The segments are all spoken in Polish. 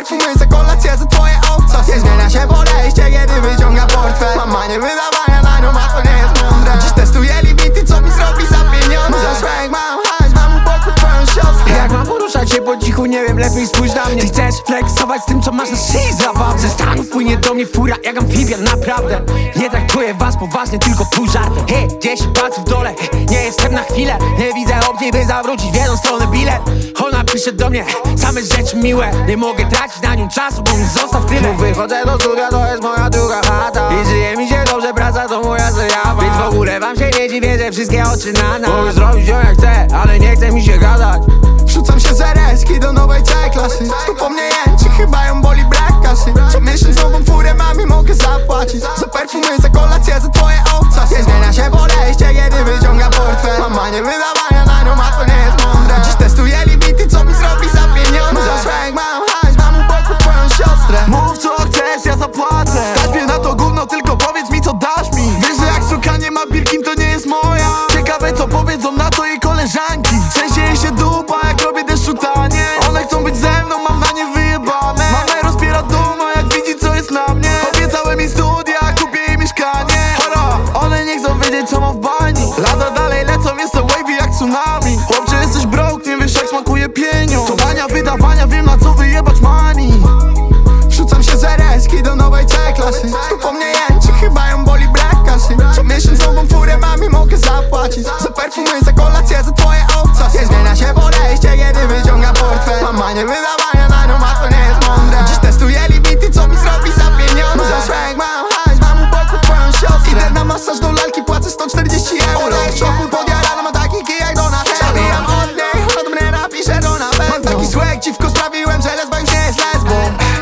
perfumy, za kolację, za twoje obcas. Nie zmienia się podejście, kiedy wyciąga portfel. Mam manię wydawania na nią, a to nie jest mądre. Dziś testuję limity, co mi zrobi za pieniądze. Mam swag, mam hajs, mam u boku twoją siostrę. Jak mam poruszać się po cichu, nie wiem, lepiej spójrz na mnie. Ty chcesz flexować z tym, co masz na szyi zabaw. Ze Stanów płynie do mnie fura, jak amfibian, naprawdę. Nie traktuję was poważnie, tylko pół żartem. Hej, 10 palców w dole, nie jestem na chwilę. Nie widzę opcji, by zawrócić w jedną stronę bilet. Ona pisze do mnie same rzeczy miłe. Nie mogę tracić na nią czasu, bo mi zostaw tyle. Wychodzę do studia, to jest moja druga chata. I żyje mi się dobrze, praca to moja zajawa. Więc w ogóle wam się nie dziwię, że wszystkie oczy na nas. Mogę zrobić ją jak chcę, ale nie chce mi się gadać. Wrzucam się z RS-ki do nowej C-klasy. Tu po mnie jęczy, chyba ją boli brak kasy. Co miesiąc nową furę mam i mogę zapłacić. Za perfumy, za kolację, za twoje obcas. Nie zmienia się podejście, kiedy wyciąga portfel. Mam manię wydawania na nią, a to nie jest mądre. Dziś testuję limity, co mi zrobi za pieniądze. Za swag, mam hajs, mam u boku twoją siostrę. Mów co chcesz, ja zapłacę. Stać mnie na to gówno, tylko powiedz mi co dasz mi. Wiesz, że jak suka nie ma Birkin, to nie jest moja. Ciekawe co powiedzą na to jej koleżanki. Trzęsie jej się dupa, jak robię deszczu tanie. One chcą być ze mną, mam na nie wyjebane. Mamę rozpiera duma, jak widzi co jest na mnie. Obiecały mi studia, kupię jej mieszkanie. Hora, one nie chcą wiedzieć co mam w bani. Lata dalej lecą, jest to wavy jak tsunami. Chłopcze jesteś broke, nie wiesz jak smakuje pieniądz. Czowania, wydawania, wiem na co wyjebać money. Wrzucam się z RS-ki do nowej C-klasy. Tu po mnie jęczy, chyba ją boli brak kasy. Co miesiąc nową furę mam i mogę zapłacić. Za perfumy, za kolację, za twoje obcas. Nie zmienia się podejście, kiedy wyciąga portfel. Mam manię wydawania na nią, a to nie jest mądre. Dziś testuję limity, co mi zrobi za pieniądze. Za swag, mam hajs, mam u boku twoją siostrę. Idę na masaż do lalki, płacę 140 euro. W szoku podjarana, ma taki kijek do na zabijam od niej, od mnie napiszę do na pewno. Mam taki swag, dziwko sprawiłem, że lesba już nie jest lesbą.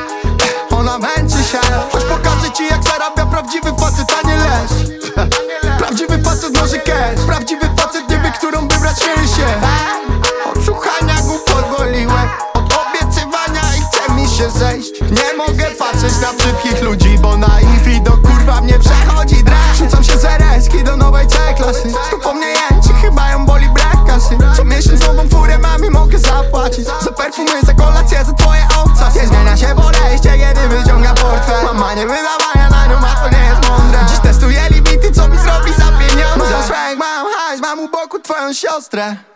Ona męczy się, choć pokażę ci jak zarabia prawdziwy facet, a nie leś. Prawdziwy facet może cash. Prawdziwy facet nie wie, którą wybrać się. Od słuchania głupot boliłem, od obiecywania i chce mi się zejść. Nie mogę patrzeć na brzydkich ludzi, bo naiw i do kurwa mnie przechodzi dreszcz. Rzucam się z RS-ki do nowej C-klasy. Tu po mnie jęczy, chyba ją boli brak kasy. Co miesiąc nową furę mam i mogę zapłacić. Za perfumy, za kolację, za twoje obcas. Nie zmienia się podejście, kiedy wyciąga portfel. Mam manię wydawania na nią, a to nie jest mądre. Dziś testuję limity, co mi zrobi za pieniądze. Za swag, mam hajs, mam u boku twoją siostrę.